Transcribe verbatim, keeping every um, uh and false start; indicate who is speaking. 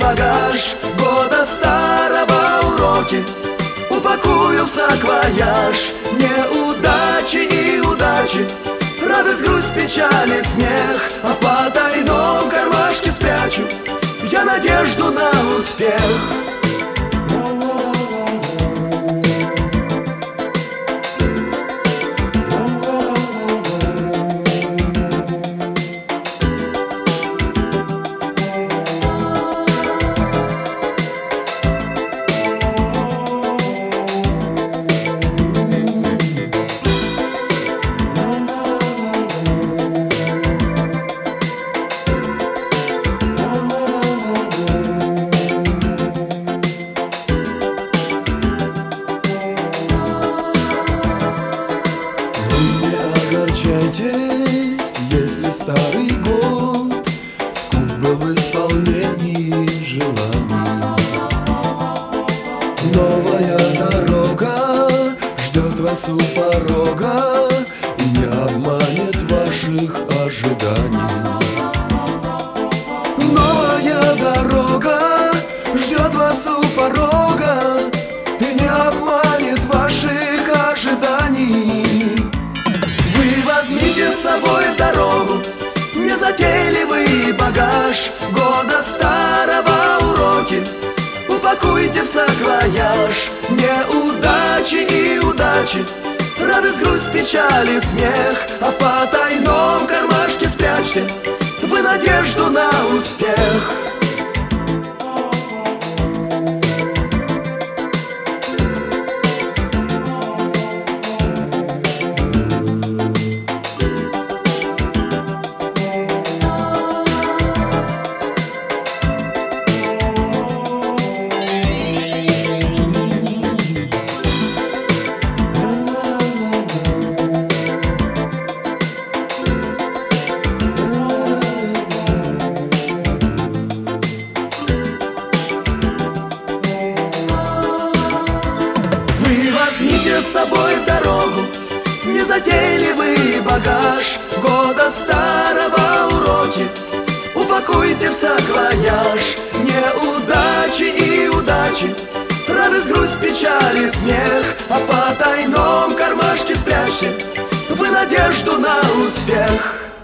Speaker 1: багаж года старого уроки упакую в саквояж. Неудачи и удачи, радость, грусть, печаль и смех, а в потайном кармашке спрячу я надежду на успех.
Speaker 2: Огорчайтесь, если старый год скуп был в исполнении желаний. Новая дорога ждет вас у порога и не обманет ваших ожиданий. Новая дорога ждет вас у порога и не обманет ваших ожиданий.
Speaker 1: Возьмите с собой в дорогу незатейливый багаж года старого уроки упакуйте в саквояж. Неудачи и удачи, радость, грусть, печаль и смех, а в потайном кармашке спрячьте вы надежду на успех. Возьмите с собой в дорогу незатейливый багаж года старого уроки упакуйте в саквояж. Неудачи и удачи, радость, грусть, печаль и смех, а в потайном кармашке спрячьте вы надежду на успех.